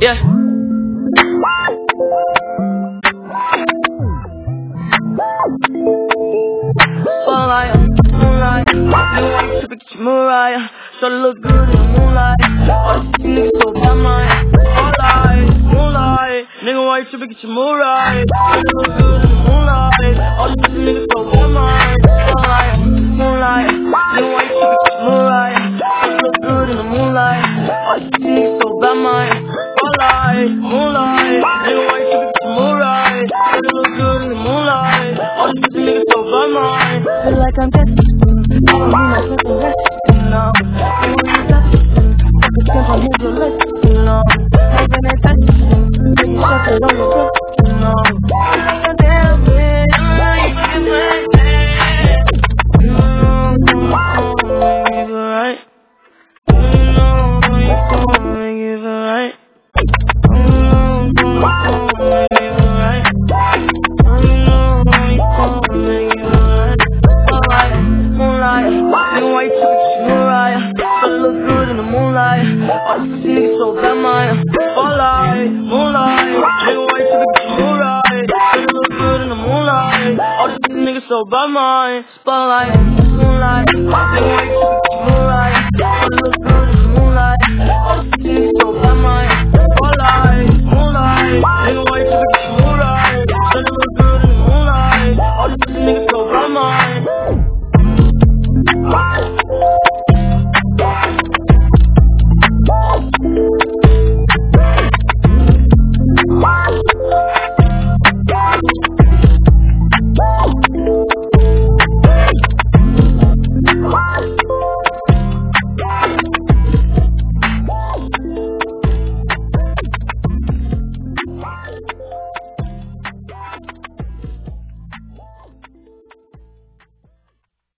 Yeah. Spotlight, moonlight, new white trippin' get your Mariah. Shorty look good in the moonlight. All these niggas so bad, man. Spotlight, moonlight, nigga white trippin' get your Mariah. Shorty look good in the moonlight. All these niggas so bad, man. Spotlight, moonlight, nigga white trippin' get your Mariah. Shorty look good in the moonlight. All these niggas so bad, man. Spotlight, moonlight, nigga white trippin' get your Mariah. Shorty look good in the moonlight. All these niggas so bad, man. Feel like I'm destined. I don't need no second lesson, no. You want me touching? I can jump on his listen, no. Having a touching. Baby, shut it on the book, no. I think I'm damn it. I know you fucking like that. You know I'm gonna make it right. You know I'm gonna make it right. You know I'm gonna make it right. You know I'm gonna make it right. Moonlight, nigga white trippin' Mariah. Shorty look good in the moonlight. All these niggas so bad, man. Spotlight, moonlight, nigga white trippin' Mariah. Shorty look good in the moonlight. All these niggas so bad, man. Spotlight, moonlight, nigga white trippin'